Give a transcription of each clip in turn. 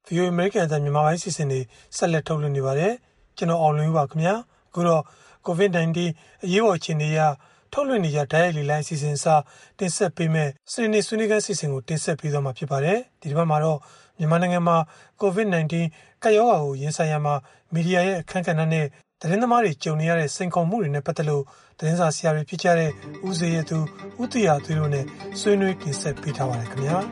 VOA American အသံမြန်မာပိုင်းစီစဉ်တွေဆက်လက်ထုတ်လွှင့်နေပါတယ်ကျွန်တော်အောင်လွင်ပါခင်ဗျာအခုတော့ COVID-19 အရေးပေါ်အခြေအနေအရထုတ်လွှင့်နေကြဓာတ်ရိုက်လေလိုင်းအစီအစဉ်အစားတင်ဆက်ပေးမဲ့စနေနေ့ဆွေးနွေးခန်းစီစဉ်ကိုတင်ဆက်ပေးသွားမှာဖြစ်ပါတယ်ဒီတစ်ပတ်မှာတော့မြန်မာနိုင်ငံမှာ COVID-19 ကပ်ရောဂါကိုရင်ဆိုင်ရမှာမီဒီယာရဲ့အခမ်းကဏ္ဍနဲ့သတင်းသမားတွေကြုံနေရတဲ့စိန်ခေါ်မှုတွေနဲ့ပတ်သက်လို့သတင်းစာဆရာတွေဖြစ်ကြတဲ့ဦးစေရသူဦးတီယာသွေးတို့နဲ့ဆွေးနွေးတင်ဆက်ပေးထားပါတယ်ခင်ဗျာ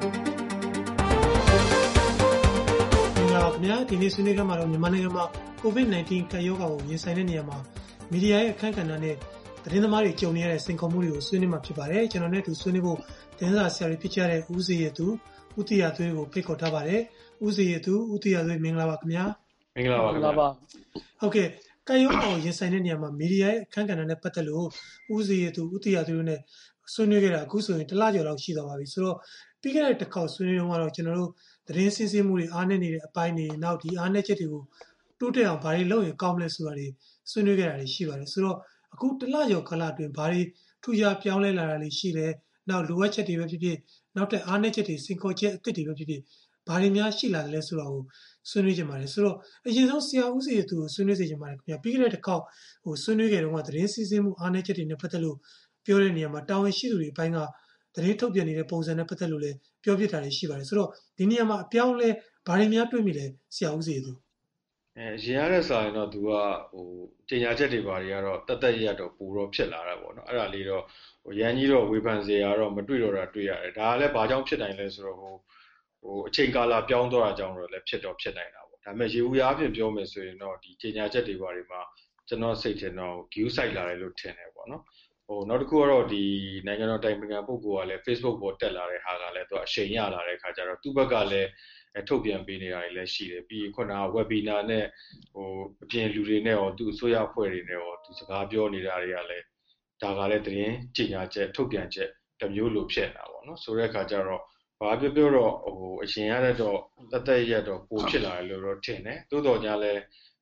ခင်ဗျာဒီနေ့ဆွေးနွေးခန်းမှာတော့မြန်မာနိုင်ငံမှာ COVID-19 ကပ်ရောဂါကိုရင်ဆိုင်တဲ့နေရာမှာမီဒီယာရဲ့အခမ်းကဏ္ဍနဲ့သတင်းသမားတွေကြုံနေရတဲ့စိန်ခေါ်မှုတွေကိုဆွေးနွေးမှာဖြစ်ပါတယ်ကျွန်တော်နဲ့အတူဆွေးနွေးဖို့သတင်းစာဆရာတွေဖြစ်ကြတဲ့ဦးစေရသူဦးတီယာသွေးကိုဖိတ်ခေါ်ထားပါတယ်ဦးစေရသူဦးတီယာသွေးမင်္ဂလာပါခင်ဗျာမင်္ဂလာပါခင်ဗျာဟုတ်ကဲ့ကပ်ရောဂါကိုရင်ဆိုင်တဲ့နေရာမှာမီဒီယာရဲ့အခမ်းကဏ္ဍနဲ့ပတ်သက်လို့ဦးစေရသူဦးတီယာသွေးတို့နဲ့ဆွေးနွေးခဲ့တာအခုဆိုရင်တစ်လကျော်လောက်ရှိသွားပါပြီဆိုတော့ပြီးခဲ့တဲ့တစ်ခေါက်ဆွေးနွေးတုန်းကတော့ကျွန်တော်တို့သတင်းစင်းစင်းမှုတွေအားနည်းနေတဲ့အပိုင်းတွေနောက်ဒီအားနည်းချက်တွေကိုတိုးတက်အောင်ဘာတွေလုပ်ရင်ကောင်းမလဲဆိုတာတွေဆွေးနွေးခဲ့တာတွေရှိပါတယ်ဆိုတော့အခုတစ်လကျော်ကာလအတွင်းဘာတွေထူးခြားပြောင်းလဲလာတာတွေရှိလဲနောက်လိုအပ်ချက်တွေပဲဖြစ်ဖြစ်နောက်တဲ့အားနည်းချက်တွေစင်ခေါ်ချက်အသစ်တွေပဲဖြစ်ဖြစ်ဘာတွေများရှိလာတယ်လဲဆိုတာကိုဆွေးနွေးကြပါတယ်ဆိုတော့အရင်ဆုံးဆရာဦးစီရသူကိုဆွေးနွေးစေချင်ပါတယ်ခင်ဗျာပြီးခဲ့တဲ့တစ်ခေါက်ဆွေးနွေးခဲ့တုန်းကသတင်းစည်းစိမ်မှုအားနည်းချက်တွေနဲ့ပတ်သက်လို့ပြောတဲ့နေရာမှာတာဝန်ရှိသူတွေအပိုင်းကသတင်းထုတ်ပြန်နေတဲ့ပုံစံနဲ့ပတ်သက်လို့လည်းပြောပြတာတွေရှိပါတယ်ဆိုတော့ဒီနေရာမှာအပြောင်းလဲဘာတွေများတွေ့မိလဲဆရာဦးစီသူရင်ရတဲ့စာရင်တော့သူကတင်ညာချက်တွေဘာတွေကတော့တတ်ရတော့ပူတော့ဖြစ်လာတာပေါ့နော်အဲ့ဒါလေးတော့ရန်ကြီးတော့ဝေဖန်စရာတော့မတွေ့တော့တာတွေ့ရတယ်ဒါကလည်းဘာကြောင့်ဖြစ်နိုင်လဲဆိုတော့အချိန်ကာလပြောင်းသွားတာကြောင့်တော့လည်းဖြစ်နိုင်တာပေါ့ဒါပေမဲ့ရေဦးရားအဖြစ်ပြောမယ်ဆိုရင်တော့ဒီတင်ညာချက်တွေဘာတွေမှာကျွန်တော်စိတ်ထင်တော့ view site လာတယ်လို့ထင်တယ်ပေါ့နော်နောက်တစ်ခုကတော့ဒီနိုင်ငံတော်တိုင်ပင်ခံပုဂ္ဂိုလ်ကလည်း Facebook ပေါ်တက်လာတဲ့ဟာကလည်းသူအရှိန်ရလာတဲ့အခါကျတော့သူ့ဘက်ကလည်းထုတ်ပြန်ပေးနေတာတွေလည်းရှိတယ်ပြီးခုနက webinar နဲ့အပြင်လူတွေနဲ့ရောသူအစိုးရအဖွဲ့တွေနဲ့ရောသူစကားပြောနေတာတွေကလည်းဒါကလည်းသတင်းကြေညာချက်ထုတ်ပြန်ချက်တစ်မျိုးလိုဖြစ်နေတာပေါ့နော်ဆိုတဲ့အခါကျတော့ဘာပြောတော့အရင်ရတဲ့တော့တက်ရတော့ပိုဖြစ်လာတယ်လို့တော့ထင်တယ်သို့တော်ညာလည်း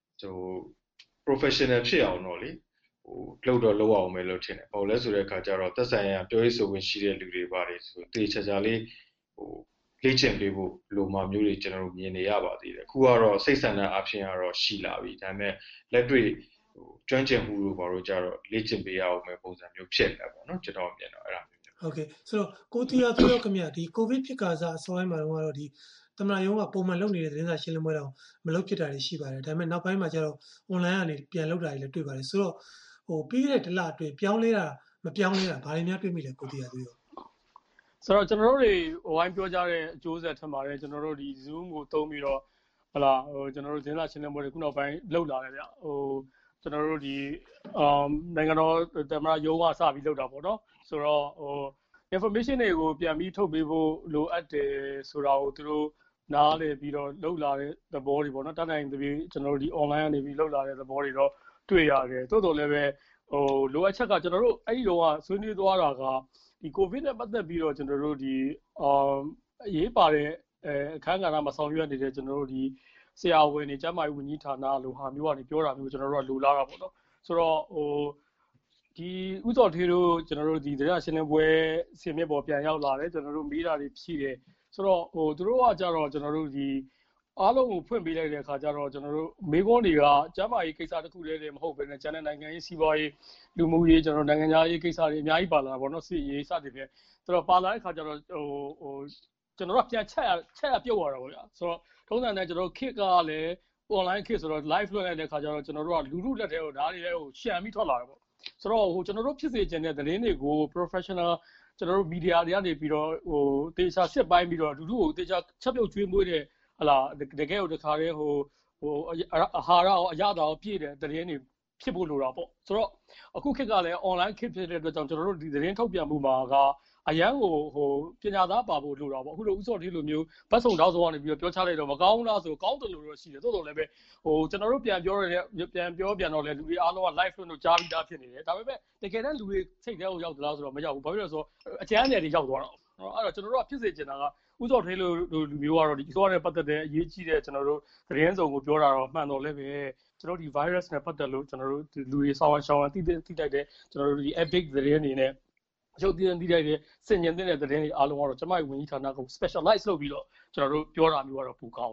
professional ဖြစ်အောင်တော့လေလောက်အောင်မယ်လို့ထင်တယ်။ဘာလို့လဲဆိုတဲ့အခါကျတော့သက်ဆိုင်ရာပြောရေးဆိုခွင့်ရှိတဲ့လူတွေပါတယ်ဆိုတေချာလေးလေ့ကျင့်ပေးဖို့လိုမှမျိုးတွေကျွန်တော်တို့မြင်နေရပါသေးတယ်။အခုကတော့စိတ်ဆန္ဒအဖြစ်ကတော့ရှိလာပြီ။ဒါပေမဲ့လက်တွေ့ကျွမ်းကျင်မှုတို့ဘာလို့ကြတော့လေ့ကျင့်ပေးရအောင်မယ်ပုံစံမျိုးဖြစ်နေတာပေါ့နော်ကျွန်တော်မြင်တော့အဲ့ဒါမျိုးဟုတ်ကဲ့ဆိုတော့ကိုတီယာသူရောခင်ဗျဒီကိုဗစ်ဖြစ်ကာစအစောပိုင်းမှာတော့ဒီသမနာယုံကပုံမှန်လုပ်နေတဲ့သတင်းစာရှင်းလင်းပွဲတော့မလုပ်ဖြစ်တာတွေရှိပါတယ်ဒါပေမဲ့နောက်ပိုင်းမှာကျတော့ online ကနေပြန်လုပ်တာတွေလည်းတွေ့ပါတယ်ဆိုတော့ပြီးခဲ့တဲ့တစ်လအတွင်းပြောင်းလဲတာမပြောင်းလဲတာဘာတွေများတွေ့မိလဲကိုတီယာသူရောဆိုတော့ကျွန်တော်တို့တွေဝိုင်းပြောကြတဲ့အကျိုးဆက်ထင်ပါတယ်ကျွန်တော်တို့ဒီ Zoom ကိုသုံးပြီးတော့ကျွန်တော်တို့သတင်းစာရှင်းလင်းပွဲတွေခုနောက်ပိုင်းလုပ်လာတယ်ဗျကျွန်တော်တို့ဒီနိုင်ငံတော်သမ္မတရုံးကစပြီးလုပ်တာပေါ့နော်ဆိုတော့information တွေကိုပြန်ပြီးထုတ်ပေးဖို့လိုအပ်တယ်ဆိုတာကိုသူတို့နားလည်ပြီးတော့လုပ်လာတဲ့သဘောတွေပေါ့နော်တတ်နိုင်သဖြင့်ကျွန်တော်တို့ဒီ online ကနေပြီးလုပ်လာတဲ့သဘောတွေတော့တွေ့ရတယ်တိုးတော်လည်းပဲလိုအပ်ချက်ကကျွန်တော်တို့အဲ့ဒီတော့ဆွေးနွေးသွားတာကဒီ COVID နဲ့ပတ်သက်ပြီးတော့ကျွန်တော်တို့ဒီအရေးပါတဲ့အခမ်းကဏ္ဍမှာဆောင်ရွက်နေတဲ့ကျွန်တော်တို့ဒီဆရာဝန်တွေကျန်းမာရေးဝန်ကြီးဌာနလိုဟာမျိုးကနေပြောတာမျိုးကျွန်တော်တို့ကလိုလားတာပေါ့နော်ဆိုတော့ဒီဥစောထေးတို့ကျွန်တော်တို့ဒီတရားရှင်းလင်းပွဲဆင်မြင့်ပေါ်ပြန်ရောက်လာတယ်ကျွန်တော်တို့မိတာတွေရှိတယ်ဆိုတော့သူတို့ကကြတော့ကျွန်တော်တို့ဒီအားလုံးကိုဖွင့်ပေးလိုက်တဲ့အခါကျတော့ကျွန်တော်တို့မေကွန်းတွေကကျန်းမာရေးကိစ္စတစ်ခုတည်းတည်းမဟုတ်ဘဲနဲ့ကျန်တဲ့နိုင်ငံရေးစီးပွားရေးလူမှုရေးကျွန်တော်နိုင်ငံခြားရေးကိစ္စတွေအများကြီးပါလာတာပေါ့နော်စစ်ရေးစသည်ဖြင့်ဆိုတော့ပါလာတဲ့အခါကျတော့ကျွန်တော်တို့ပြန်ချက်ပြုတ်ရတာပေါ့ဗျာဆိုတော့ထုံးစံနဲ့ကျွန်တော်တို့ kit ကလည်း online kit ဆိုတော့ live လွှင့်လိုက်တဲ့အခါကျတော့ကျွန်တော်တို့ကလူထုလက်ထဲကိုဓာတ်တွေလည်းရှံပြီးထွက်လာတယ်ပေါ့ဆိုတော့ကျွန်တော်တို့ဖြစ်စေချင်တဲ့သတင်းတွေကို professional ကျွန်တော်တို့ media တွေကနေပြီးတော့တေချာစစ်ပိုင်းပြီးတော့လူထုကိုတေချာချက်ပြုတ်ကျွေးမွေးတဲ့တကယ်ကိုတခါတည်းအာဟာရရောအရသာရောပြည့်တဲ့သတင်းတွေဖြစ်ဖို့လိုတာပေါ့ဆိုတော့အခုခေတ်ကလည်း online ခေတ်ဖြစ်တဲ့အတွက်ကြောင့်ကျွန်တော်တို့ဒီသတင်းထုတ်ပြန်မှုမှာကအရန်ကိုပညာသားပါဖို့လိုတာပေါ့အခုလိုဥစော်လေးလိုမျိုးဘတ်စုံတောက်ဆောင်ကနေပြီးတော့ပြောချလိုက်တော့မကောင်းလားဆိုကောင်းတယ်လို့တော့ရှိတယ်တိုးတော်လည်းပဲကျွန်တော်တို့ပြန်ပြောတော့လည်းလူတွေအားလုံးက live လို့ကြားပြီးသားဖြစ်နေတယ်ဒါပေမဲ့တကယ်တမ်းလူတွေစိတ်ထဲကိုရောက်သလားဆိုတော့မရောက်ဘူးဘာဖြစ်လို့လဲဆိုတော့အကျန်းနယ်တွေရောက်သွားတော့အဲ့တော့ကျွန်တော်တို့ကဖြစ်စေချင်တာကဥစော်ထေးလိုလူမျိုးကတော့ဒီသွားနဲ့ပတ်သက်တဲ့အရေးကြီးတဲ့ကျွန်တော်တို့သတင်းစုံကိုပြောတာတော့မှန်တော့လည်းပဲကျွန်တော်ဒီ virus နဲ့ပတ်သက်လို့ကျွန်တော်တို့လူတွေဆောင်းရှောင်းတိတိုက်တဲ့ကျွန်တော်တို့ဒီ epic သတင်းတွေနဲ့ရုပ်သင်းတိတိုက်တဲ့စင်ញင်တဲ့သတင်းတွေအားလုံးကတော့ကျမရဲ့ဝန်ကြီးဌာနက specialize လုပ်ပြီးတော့ကျွန်တော်တို့ပြောတာမျိုးကတော့ပိုကောင်းတယ်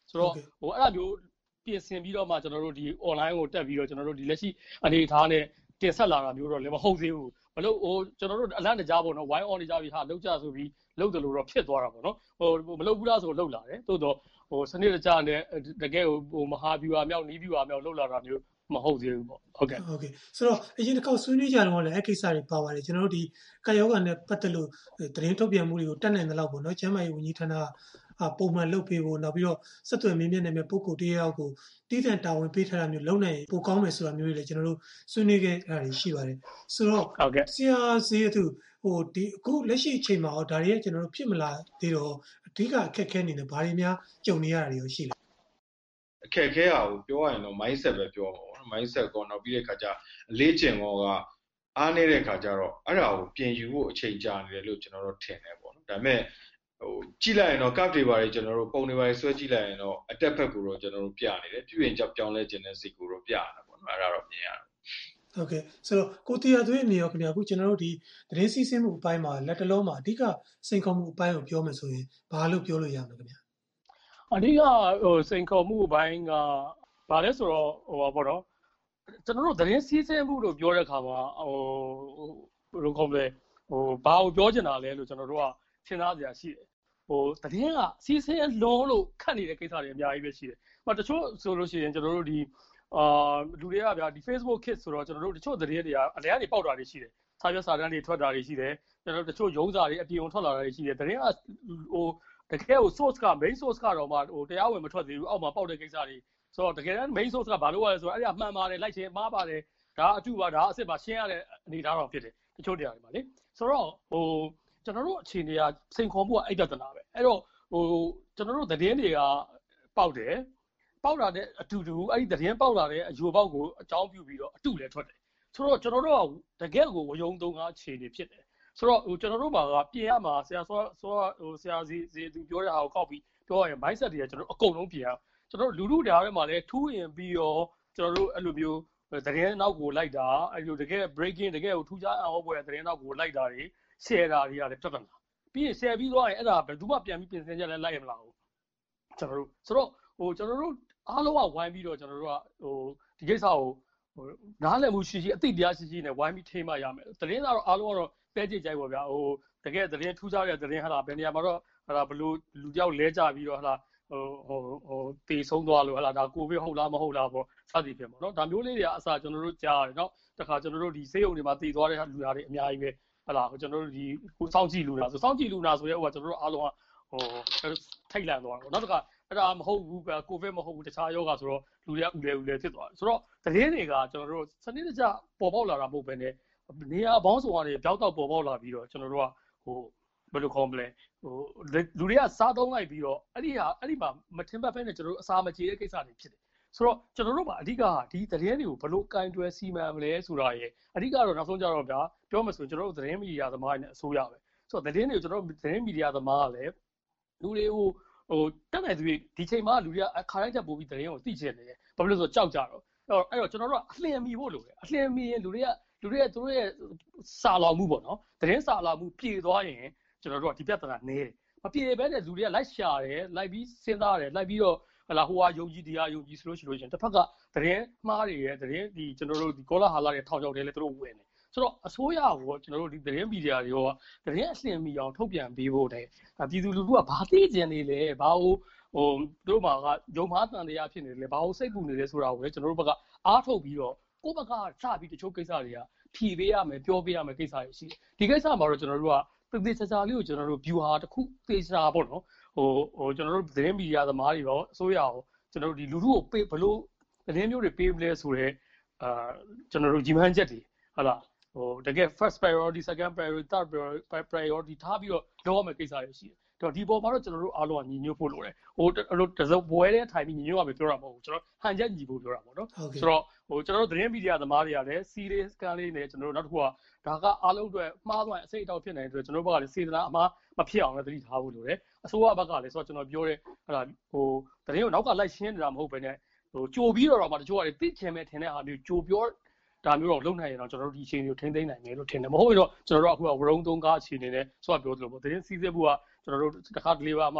ဆိုတော့အဲ့ဒါမျိုးပြင်ဆင်ပြီးတော့မှကျွန်တော်တို့ဒီ online ကိုတက်ပြီးတော့ကျွန်တော်တို့ဒီလက်ရှိအနေအထားနဲ့တင်ဆက်လာတာမျိုးတော့လည်းမဟုတ်သေးဘူးမလို့ကျွန်တော်တို့အလန့်တကြားပေါ့နော် wine on နေကြပြီးဟာလောက်ကြဆိုပြီးလောက်တယ်လို့တော့ဖြစ်သွားတာပေါ့နော်မလောက်ဘူးလားဆိုလောက်လာတယ်သို့တော့စနစ်တကျနဲ့တကယ်မဟာဗျူဟာမြောက်နီးဗျူဟာမြောက်လောက်လာတာမျိုးမဟုတ်သေးဘူးပေါ့ဟုတ်ကဲ့ဆိုတော့အရင်တစ်ခေါက်ဆွေးနွေးကြတော့လည်းအကိစ္စတွေပါပါတယ်ကျွန်တော်တို့ဒီကာယောဂါနဲ့ပတ်သက်လို့သတင်းထုတ်ပြန်မှုတွေကိုတက်နိုင်တဲ့လောက်ပေါ့နော်ကျမ်းမာရေးဝန်ကြီးဌာနပုံမှန်လုပ်ပေးဖို့နောက်ပြီးတော့ဆက်သွယ်မင်းမြတ်နေမဲ့ပုံကိုတယောက်ကိုတီးတန့်တာဝန်ပေးထားတာမျိုးလုပ်နိုင်ပိုကောင်းမယ်ဆိုတာမျိုးတွေလည်းကျွန်တော်တို့ဆွေးနွေးခဲ့တာတွေရှိပါတယ်ဆိုတော့ဆရာဇေယျသူဒီအခုလက်ရှိအချိန်မှာဒါတွေကကျွန်တော်တို့ဖြစ်မလာသေးတော့အဓိကအခက်အခဲအနေနဲ့ဘာတွေများကြုံနေရတာတွေရှိလဲအခက်အခဲကိုပြောရရင်တော့ mindset ပဲပြောမှာပေါ့နော် mindset ကောနောက်ပြီးတဲ့ခါကျအလေးကျင့်ကောကအားနေတဲ့ခါကျတော့အဲ့ဒါကိုပြင်ယူဖို့အချိန်ကြာနေတယ်လို့ကျွန်တော်တို့ထင်တယ်ပေါ့နော်ဒါပေမဲ့ကြည့်လိုက်ရင်တော့ cup တွေပါတယ်ကျွန်တော်တို့ပုံတွေပါတယ်ဆွဲကြည့်လိုက်ရင်တော့အတက်ဖက်ကိုတော့ကျွန်တော်တို့ပြနေတယ်ပြုရင်ကြောက်ပြောင်းလဲခြင်းတဲ့စိတ်ကိုတော့ပြနေတာပေါ့နော်အဲ့ဒါတော့မြင်ရတယ်ဟုတ်ကဲ့ဆိုတော့ကိုတီယာသွေးအနေရောခင်ဗျာအခုကျွန်တော်တို့ဒီသတင်းစီးဆင်းမှုအပိုင်းမှာလက်တလုံးမှာအဓိကစိန်ခေါ်မှုအပိုင်းကိုပြောမယ်ဆိုရင်ဘာလို့ပြောလို့ရမလဲခင်ဗျာအဓိကစိန်ခေါ်မှုအပိုင်းကဘာလဲဆိုတော့ပေါ့နော်ကျွန်တော်တို့သတင်းစီးဆင်းမှုလို့ပြောတဲ့အခါမှာဘယ်လိုခေါ်မလဲဘာကိုပြောချင်တာလဲလို့ကျွန်တော်တို့ကစဉ်းစားစရာရှိတယ်သတင်းကစီးဆင်းလုံးလို့ခတ်နေတဲ့ကိစ္စတွေအများကြီးပဲရှိတယ်တချို့ဆိုလို့ရှိရင်ကျွန်တော်တို့ဒီလူတွေကဗျာဒီ Facebook Kids ဆိုတော့ကျွန်တော်တို့တချို့သတင်းတွေကအလဲကနေပေါက်တာတွေရှိတယ်စာရွက်စာတမ်းတွေထွက်တာတွေရှိတယ်ကျွန်တော်တို့တချို့ရုံးစာတွေအပြင်ထွက်လာတာတွေရှိတယ်သတင်းကတကယ်ကို source က main source ကတော့မှတရားဝင်မထွက်သေးဘူးအောက်မှာပေါက်တဲ့ကိစ္စတွေဆိုတော့တကယ်တမ်း main source ကဘာလို့ရလဲဆိုတော့အဲ့ဒါမှန်ပါတယ်လိုက်ချင်းမှားပါတယ်ဒါအတူပါဒါအစ်စ်ပါရှင်းရတဲ့အနေအထားတော့ဖြစ်တယ်တချို့တရားတွေမှာလေဆိုတော့ကျွန်တော်တို့အခြေအနေကစိန်ခေါ်မှုကအဲ့ပြဿနာပဲအဲ့တော့ကျွန်တော်တို့သတင်းတွေကပေါက်တယ်ပေါက်လာတဲ့အတူတူအဲ့ဒီသတင်းပေါက်လာတဲ့အယူပေါက်ကိုအကြောင်းပြုပြီးတော့အတူလည်းထွက်တယ်ဆိုတော့ကျွန်တော်တို့ကတကယ်ကိုဝယုံသုံးကားအခြေအနေဖြစ်တယ်ဆိုတော့ကျွန်တော်တို့မှာကပြင်ရမှာဆရာဆရာစီသူပြောတဲ့ဟာကိုကောက်ပြီးပြောရရင် mindset တွေကကျွန်တော်အကုန်လုံးပြင်ရကျွန်တော်တို့လူထုတရားထဲမှာလည်းထူးရင်ပြီးတော့ကျွန်တော်တို့အဲ့လိုမျိုးသတင်းနောက်ကိုလိုက်တာအဲ့လိုတကယ် breaking တကယ်ကိုထူးခြားအောင်ပွဲသတင်းနောက်ကိုလိုက်တာတွေ share တာတွေကလည်းပြဿနာပြီးရင် share ပြီးသွားရင်အဲ့ဒါဘယ်သူမှပြန်ပြီးပြင်ဆင်ချက်လည်းလိုက်ရမလားဘူးကျွန်တော်တို့ဆိုတော့ကျွန်တော်တို့အားလုံးကဝိုင်းပြီးတော့ကျွန်တော်တို့ကဒီကိစ္စကိုနားလည်မှုရှိအသိတရားရှိနဲ့ဝိုင်းပြီးထိမှရမယ်သတင်းကတော့အားလုံးကတော့ပဲကြည့်ကြိုက်ပါဗျာတကယ်သတင်းထူးခြားတဲ့သတင်းဟာဘယ်နေရာမှာတော့ဟာဘလို့လူတယောက်လဲကြပြီးတော့ဟာတေဆုံးသွားလို့ဟာဒါကိုဗစ်ဟုတ်လားမဟုတ်လားပေါ့စသည်ဖြင့်ပေါ့နော်ဒါမျိုးလေးတွေကအစားကျွန်တော်တို့ကြားရတယ်နော်တခါကျွန်တော်တို့ဒီဆေးရုံတွေမှာတည်သွားတဲ့လူတွေအများကြီးပဲဟာကျွန်တော်တို့ဒီစောင့်ကြည့်လူနာဆိုစောင့်ကြည့်လူနာဆိုရဲကျွန်တော်တို့အားလုံးကထိတ်လန့်သွားတယ်နောက်တစ်ခါအဲ့ဒါမဟုတ်ဘူးကိုဗစ်မဟုတ်ဘူးတခြားယောဂဆိုတော့လူတွေကဦးလဲဖြစ်သွားတယ်ဆိုတော့သတင်းတွေကကျွန်တော်တို့စနစ်တကျပေါ်ပေါက်လာတာမဟုတ်ဘဲနဲ့နေရာပေါင်းစုံကနေကြောက်တော့ပေါ်ပေါက်လာပြီးတော့ကျွန်တော်တို့ကဘယ်လိုခေါ်မလဲလူတွေကစားသုံးလိုက်ပြီးတော့အဲ့ဒီမှာမထင်ပတ်ဖဲနဲ့ကျွန်တော်တို့အစာမကြေတဲ့ကိစ္စတွေဖြစ်တယ်ဆိုတော့ကျွန်တော်တို့ကအဓိကဒီသတင်းတွေကိုဘယ်လိုကင်တွယ်စီမံမလဲဆိုတာရဲ့အဓိကတော့နောက်ဆုံးကြတော့ဗျာပြောမှဆိုရင်ကျွန်တော်တို့သတင်းမီဒီယာသမားတွေနဲ့အစိုးရပဲဆိုတော့သတင်းတွေကိုကျွန်တော်တို့သတင်းမီဒီယာသမားကလည်းလူတွေကိုတက်နိုင်သူဒီချိန်မှာလူတွေကခါတိုင်းချက်ပို့ပြီးသတင်းကိုသိချင်တယ်ဘာဖြစ်လို့ဆိုကြောက်ကြတော့အဲ့တော့ကျွန်တော်တို့ကအလျင်မီဖို့လိုတယ်အလျင်မီရင်လူတွေကသူတို့ရဲ့စာလောင်မှုပေါ့နော်သတင်းစာလောင်မှုပြေသွားရင်ကျွန်တော်တို့ကဒီပြဿနာနည်းတယ်မပြေဘဲနဲ့လူတွေကလိုက်ရှာတယ်လိုက်ပြီးစဉ်းစားတယ်လိုက်ပြီးတော့ဟလာဟိုဟာယုံကြည်တရားယုံကြည်ဆိုလို့ရှိရင်တစ်ဖက်ကသတင်းမှားတွေရဲ့သတင်းဒီကျွန်တော်တို့ဒီကောလာဟာလာတွေထောင်ချောက်တယ်လေသူတို့ဝင်တယ်ဆိုတော့အစိုးရကိုကျွန်တော်တို့ဒီသတင်းမီဒီယာတွေကသတင်းအလျင်မီအောင်ထုတ်ပြန်ပေးဖို့တဲ့ပြည်သူလူထုကဘာသိကျင်နေလဲဘာလို့တို့မှာကယုံမှားတန်တရားဖြစ်နေတယ်လေဘာလို့စိတ်ပူနေလဲဆိုတာကိုလည်းကျွန်တော်တို့ဘက်ကအားထုတ်ပြီးတော့ကိုယ့်ဘက်ကစပြီးတချို့ကိစ္စတွေကဖြီးပေးရမယ်ပြောပေးရမယ်ကိစ္စတွေရှိတယ်ဒီကိစ္စမှာတော့ကျွန်တော်တို့ကသေချာလေးကိုကျွန်တော်တို့ view ဟာတစ်ခုသေချာပေါ့နော်ကျွန်တော်တို့သတင်းမီဒီယာသမားတွေရောအစိုးရရောကျွန်တော်တို့ဒီလူထုကိုဘယ်လိုသတင်းမျိုးတွေပေးမလဲဆိုတော့ကျွန်တော်တို့ကြီးမှန်းချက်တွေဟုတ်လားတကယ် first priority second priority third priority ထားပြီးတော့လုပ်ရမယ့်ကိစ္စတွေရှိတယ်ဒီပေါ်မှာတော့ကျွန်တော်တို့အားလုံးကညီညွတ်ဖို့လိုတယ်တစုံဘွဲတဲ့ထိုင်ပြီးညီညွတ်ရမယ်ပြောတာမဟုတ်ဘူးကျွန်တော်ဟန်ချက်ညီဖို့ပြောတာပေါ့နော်ဆိုတော့ကျွန်တော်တို့သတင်းမီဒီယာသမားတွေကလည်း serious ကလေးနဲ့ကျွန်တော်တို့နောက်တစ်ခုကဒါကအားလုံးအတွက်မှားသွားရင်အစိတ်အတောက်ဖြစ်နိုင်တဲ့အတွက်ကျွန်တော်တို့ဘက်ကလည်းစေတနာအမှားမဖြစ်အောင်လည်းသတိထားဖို့လိုတယ်အစိုးရဘက်ကလည်းဆိုတော့ကျွန်တော်ပြောတဲ့သတင်းကိုနောက်ကလိုက်ရှင်းနေတာမဟုတ်ဘဲနဲ့ကြိုပြီးတော့မှတချို့ကလည်းသိချင်မဲ့ထင်တဲ့ဟာမျိုးကြိုပြောဒါမျိုးတော့လုံနိုင်ရင်တော့ကျွန်တော်တို့ဒီအခြေအနေကိုထိန်းသိမ်းနိုင်မယ်လို့ထင်တယ်မဟုတ်ရင်တော့ကျွန်တော်တို့အခုကဝရုံသုံးကားအခြေအနေနဲ့ဆိုတော့ပြောသလိုပေါ့သတင်းစီးစက်မှုကကျွန်တော်တို့တစ်ခါတလေပါမှ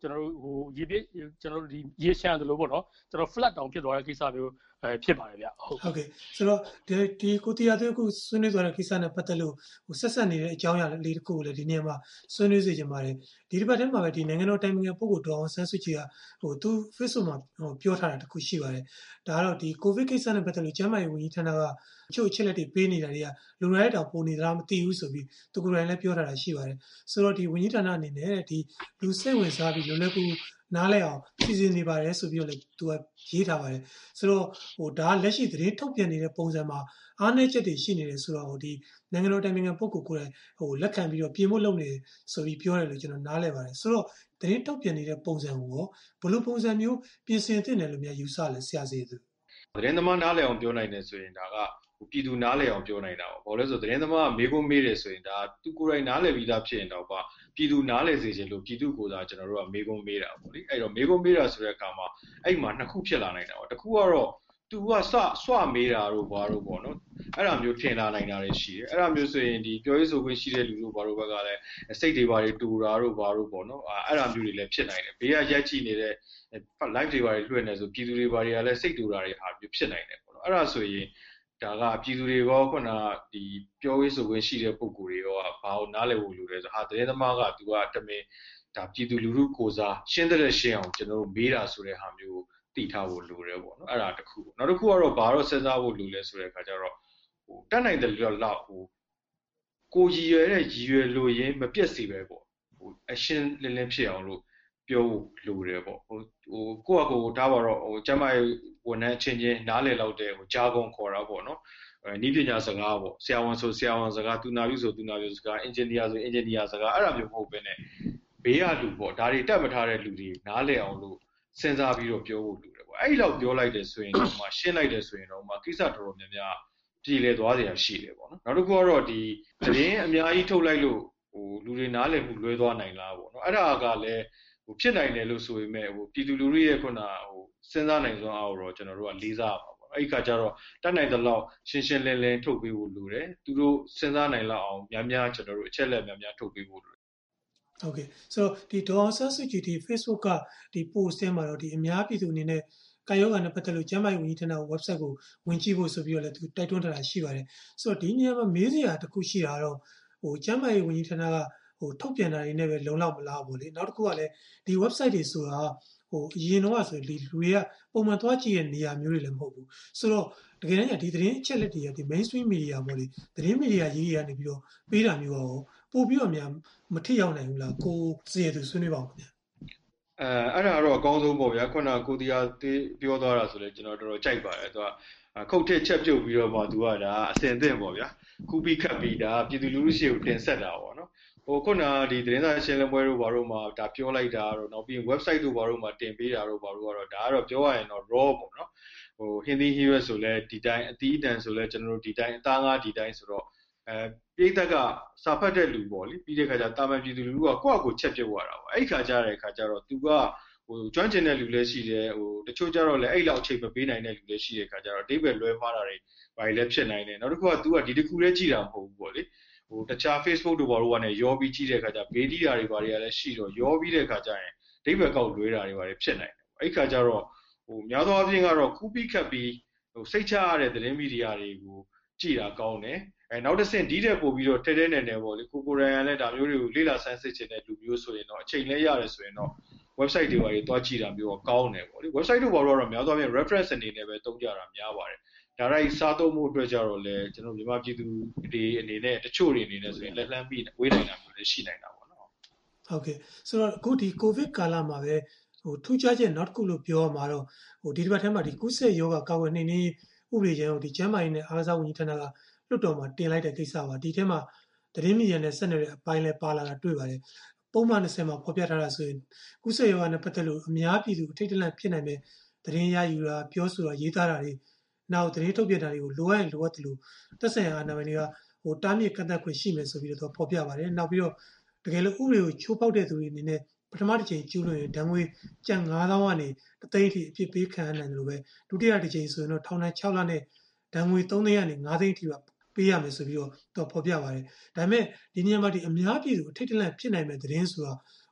ကျွန်တော်တို့ရေပြည့်ကျွန်တော်တို့ဒီရေရှမ်းတယ်လို့ပေါ့နော်ကျွန်တော် flat တောင်ဖြစ်သွားတဲ့ကိစ္စမျိုးဖြစ်ပါတယ်ဗျဟုတ်ကဲ့ဆိုတော့ဒီကိုတီယာတို့ခုဆွေးနွေးသွားတဲ့ကိစ္စနဲ့ပတ်သက်လို့ဆက်ဆက်နေတဲ့အကြောင်းအရာလေးတစ်ခုကိုလည်းဒီနေရာမှာဆွေးနွေးစေချင်ပါတယ်ဒီတစ်ပတ်ထဲမှာပဲဒီနိုင်ငံတော်တိုင်ပင်ခံပုဂ္ဂိုလ်ဒေါအောင်ဆန်းစုကြည်ကသူ Facebook မှာပြောထားတာတစ်ခုရှိပါတယ်ဒါကတော့ဒီကိုဗစ်ကိစ္စနဲ့ပတ်သက်လို့ကျန်းမာရေးဝန်ကြီးဌာနကချို့အချက်လက်တွေပေးနေတာတွေကလူရိုက်တောင်ပုံနေသလားမသိဘူးဆိုပြီးသူကိုယ်တိုင်လည်းပြောထားတာရှိပါတယ်ဆိုတော့ဒီဝန်ကြီးဌာနအနေနဲ့ဒီလူစိတ်ဝင်စားပြီးလွယ်လွယ်ကူနားလဲအောင်စီစဉ်နေပါတယ်ဆိုပြီးတော့လည်းသူကရေးထားပါတယ်ဆိုတော့ဒါလက်ရှိသတင်းထုတ်ပြန်နေတဲ့ပုံစံမှာအားနည်းချက်တွေရှိနေတယ်ဆိုတော့ဒီနိုင်ငံတော်တိုင်ပင်ခံပုဂ္ဂိုလ်ကိုယ်တိုင်လက်ခံပြီးတော့ပြင်ဖို့လုပ်နေဆိုပြီးပြောတယ်လို့ကျွန်တော်နားလဲပါတယ်ဆိုတော့သတင်းထုတ်ပြန်နေတဲ့ပုံစံကိုဘယ်လိုပုံစံမျိုးပြင်ဆင်သင့်တယ်လို့များယူဆလဲဆရာစီသူသတင်းသမားနားလဲအောင်ပြောနိုင်တယ်ဆိုရင်ဒါကပြည်သူနားလဲအောင်ပြောနိုင်တာပေါ့ဘာလို့လဲဆိုသတင်းသမားကမေးခွန်းမေးတယ်ဆိုရင်ဒါသူကိုယ်တိုင်နားလဲပြီးသားဖြစ်ရင်တော့ပြည်သူနားလဲစေခြင်းလို့ပြည်သူကိုယ်သာကျွန်တော်တို့ကမေးခွန်းမေးတာပေါ့လေအဲ့တော့မေးခွန်းမေးတာဆိုတဲ့အခါမှာအဲ့မှာနှစ်ခုဖြစ်လာနိုင်တာပေါ့တစ်ခုကတော့သူကဆွမေးတာတို့ဘာတို့ပေါ့နော်အဲ့ဒါမျိုးထင်လာနိုင်တာတွေရှိတယ်အဲ့ဒါမျိုးဆိုရင်ဒီပြောရေးဆိုခွင့်ရှိတဲ့လူတို့ဘာတို့ဘက်ကလည်းစိတ်တွေဘာတွေတူတာတို့ဘာတို့ပေါ့နော်အဲ့ဒါမျိုးတွေလည်းဖြစ်နိုင်တယ်ဘေးကရိုက်ကြည့်နေတဲ့ live တွေဘာတွေလွှင့်နေဆိုပြည်သူတွေဘာတွေကလည်းစိတ်တူတာတွေဟာမျိုးဖြစ်နိုင်တယ်ပေါ့နော်အဲ့ဒါဆိုရင်ဒါကပြည်သူတွေရောခုနဒီပြောရေးဆိုခွင့်ရှိတဲ့ပုံကိုယ်တွေရောဘာလို့နားလည်ဖို့လိုလဲဆိုဟာသတင်းသမားကသူကတမင်ဒါပြည်သူလူထုကိုစားရှင်းတဲ့ရှင်းအောင်ကျွန်တော်တို့မေးတာဆိုတဲ့ဟာမျိုးတည်ထားဖို့လိုတယ်ပေါ့နော်အဲ့ဒါတစ်ခုနောက်တစ်ခုကတော့ဘာတော့စဉ်းစားဖို့လိုလဲဆိုတဲ့အခါကျတော့တက်နိုင်တယ်လောက်ကိုရည်ရွယ်တဲ့ရည်ရွယ်လိုရင်းမပြတ်စေပဲပေါ့အရှင်းလင်းလင်းဖြစ်အောင်လို့ပြောဖို့လိုတယ်ပေါ့ကိုယ့်အကိုဒါပါတော့ကျမရဲ့ဝန်ထမ်းချင်းချင်းနားလည်လောက်တဲ့ဂျာဂွန်ခေါ်တာပေါ့နော်နီးပညာစကားပေါ့ဆရာဝန်ဆိုဆရာဝန်စကားသူနာပြုဆိုသူနာပြုစကားအင်ဂျင်နီယာဆိုအင်ဂျင်နီယာစကားအဲ့ဒါမျိုးမဟုတ်ဘဲနဲ့ဘေးကလူပေါ့ဒါတွေတက်မထားတဲ့လူတွေနားလည်အောင်လို့စဉ်းစားပြီးတော့ပြောဖို့လိုတယ်ပေါ့အဲ့ဒီလောက်ပြောလိုက်တယ်ဆိုရင်တော့မှရှင်းလိုက်တယ်ဆိုရင်တော့မှကိစ္စတော်တော်များများပြည်လေသွားစရာရှိတယ်ပေါ့နော်နောက်တစ်ခုကတော့ဒီသတင်းအများကြီးထုတ်လိုက်လို့လူတွေနားလည်မှုလွဲသွားနိုင်လားပေါ့နော်အဲ့ဒါကလည်းဖြစ်နိုင်တယ်လို့ဆိုပေမဲ့ပြည်သူလူထုရဲ့ခုနစဉ်းစားနိုင်စွမ်းအားကိုတော့ကျွန်တော်တို့ကလေးစားပါပေါ့အဲ့ဒီခါကျတော့တတ်နိုင်တဲ့လောက်ရှင်းရှင်းလင်းလင်းထုတ်ပေးဖို့လိုတယ်သူတို့စဉ်းစားနိုင်လောက်အောင်များများကျွန်တော်တို့အချက်လက်များများထုတ်ပေးဖို့လိုတယ်ဟုတ်ကဲ့ဆိုတော့ဒီဒေါအောင်ဆန်းစုကြည်ဒီ Facebook ကဒီ post ထဲမှာတော့ဒီအများပြည်သူအနေနဲ့ကာယောဂါနဲ့ပတ်သက်လို့ကျန်းမာရေးဝန်ကြီးဌာန website ကိုဝင်ကြည့်ဖို့ဆိုပြီးတော့လည်းသူတိုက်တွန်းထားတာရှိပါတယ်ဆိုတော့ဒီနေရာမှာမေးစရာတစ်ခုရှိတာတော့ကျန်းမာရေးဝန်ကြီးဌာနကထုတ်ပြန်တာတွေနဲ့ပဲလုံလောက်မလားပေါ့လေနောက်တစ်ခုကလည်းဒီ website တွေဆိုတာအရင်တော့ဆိုဒီလူတွေကပုံမှန်သွားကြည့်တဲ့နေရာမျိုးတွေလည်းမဟုတ်ဘူးဆိုတော့တကယ်တမ်းဒီသတင်းအချက်လက်တွေကဒီ mainstream media ပေါ့လေသတင်းမီဒီယာကြီးတွေကနေပြီးတော့ပေးတာမျိုးရောပို့ပြီးတော့များမထိရောက်နိုင်ဘူးလားကိုစီရသူဆွေးနွေးပါဦးခင်ဗျအဲ့ဒါတော့အကောင်းဆုံးပေါ့ဗျာခုနကိုတရားပြောသွားတာဆိုလဲကျွန်တော်တော်တော်ကြိုက်ပါတယ်သူကခုတ်ထစ်ချက်ပြုတ်ပြီးတော့မှသူကဒါအစင်သင့်ပေါ့ဗျာခုပြီးခတ်ပြီးဒါပြည်သူလူထုရှေ့ကိုတင်ဆက်တာပေါ့နော်ခုနဒီသတင်းစာရှင်းလင်းပွဲတို့ဘာတို့မှာဒါပြောလိုက်တာတော့နောက်ပြီး website တို့ဘာတို့မှာတင်ပေးတာတို့ဘာတို့ကတော့ဒါကတော့ပြောရရင်တော့ raw ပေါ့နော်ဟင်းသီးဟီးရွက်ဆိုလဲဒီတိုင်းအသီးအတန်ဆိုလဲကျွန်တော်တို့ဒီတိုင်းအသားငါးဒီတိုင်းဆိုတော့ပြည်သက်ကစာဖတ်တဲ့လူပေါ့လေပြီးတဲ့ခါကျတာမန်ပြည်သူလူထုကကိုယ့်အကိုချက်ပြုတ်သွားတာပေါ့အဲ့ဒီခါကျတဲ့ခါကျတော့သူကကျွမ်းကျင်တဲ့လူလည်းရှိတယ်တချို့ကျတော့လည်းအဲ့လောက်အချိန်မပေးနိုင်တဲ့လူလည်းရှိတဲ့ခါကျတော့အတိတ်ပဲလွဲမှားတာတွေဘာတွေလည်းဖြစ်နိုင်တယ်နောက်တစ်ခုက तू ကဒီတစ်ခုလည်းကြည့်တာမဟုတ်ဘူးပေါ့လေတခြား Facebook တို့ဘာလို့ကနေရောပြီးကြည့်တဲ့ခါကျဘေးတီးတာတွေဘာတွေကလည်းရှိတော့ရောပြီးတဲ့ခါကျရင်အတိတ်ပဲကောက်လွဲတာတွေဘာတွေဖြစ်နိုင်တယ်အဲ့ဒီခါကျတော့များသောအားဖြင့်ကတော့ကူးပြီးခတ်ပြီးစိတ်ချရတဲ့သတင်းမီဒီယာတွေကိုကြည့်တာကောင်းတယ်နောက်တစ်ဆင့်ဒီတဲ့ပို့ပြီးတော့ထဲထဲနယ်နယ်ပေါ့လေကိုရန်ကလည်းဒါမျိုးတွေကိုလေ့လာဆန်းစစ်ခြင်းတဲ့လူမျိုးဆိုရင်တော့အချိန်လဲရတယ်ဆိုရင်တော့ website တွေပါတွေတွားကြည့်တာမျိုးတော့ကောင်းတယ်ပေါ့လေ website တို့ဘာလို့တော့များသောအားဖြင့် reference အနေနဲ့ပဲသုံးကြတာများပါတယ်ဒါရိုက်စားသုံးမှုအတွက်ကြတော့လေကျွန်တော်မြန်မာပြည်သူတွေအနေနဲ့တချို့တွေအနေနဲ့ဆိုရင်လက်လှမ်းပြီးဝေးနိုင်တာမျိုးလည်းရှိနိုင်တာပေါ့နော်ဟုတ်ကဲ့ဆိုတော့အခုဒီ covid ကာလမှာပဲထူးခြားချက်နောက်တစ်ခုလို့ပြောရမှာတော့ဒီတစ်ပတ်ထဲမှာဒီကုသယောဂကာကွယ်နှိမ်နင်းဥပဒေကျမ်းကိုဒီကျန်းမာရေးနဲ့အားကစားဝန်ကြီးဌာနကလွှတ်တော်မှာတင်လိုက်တဲ့ကိစ္စပါဒီထဲမှာသတင်းမီဒီယာနဲ့ဆက်နွယ်တဲ့အပိုင်းလဲပါလာတာတွေ့ပါတယ်ပုံမှန်20မှာဖော်ပြထားတာဆိုရင်ကုသယောဂနဲ့ပတ်သက်လို့အများပြည်သူအထိတ်တလန့်ဖြစ်နိုင်တဲ့သတင်းရယူတာပြောဆိုတာရေးသားတာတွေနောက်သတင်းထုတ်ပြန်တာတွေကိုလိုအပ်တယ်လို့သက်ဆိုင်ရာအာဏာပိုင်တွေကတားမြစ်ကန့်သတ်ခွင့်ရှိမယ်ဆိုပြီးတော့ဖော်ပြပါတယ်နောက်ပြီးတော့တကယ်လို့ဥပဒေကိုချိုးဖောက်တဲ့သူတွေအနေနဲ့ပထမတစ်ချိန်ကျူးလွန်ရင်ဒဏ်ငွေကျပ်9000ကနေ3သိန်းအထိအပြစ်ပေးခံရနိုင်တယ်လို့ပဲဒုတိယတစ်ချိန်ဆိုရင်တော့ထောင်ဒဏ်6လနဲ့ဒဏ်ငွေ3သိန်းကနေ9သိန်းအထိပါပေးရမယ်ဆိုပြီးတော့ဖော်ပြပါတယ်ဒါပေမဲ့ဒီနေရာမှာဒီအများပြည်သူအထိတ်တလန့်ဖြစ်နိုင်မဲ့သတင်းဆိုတာ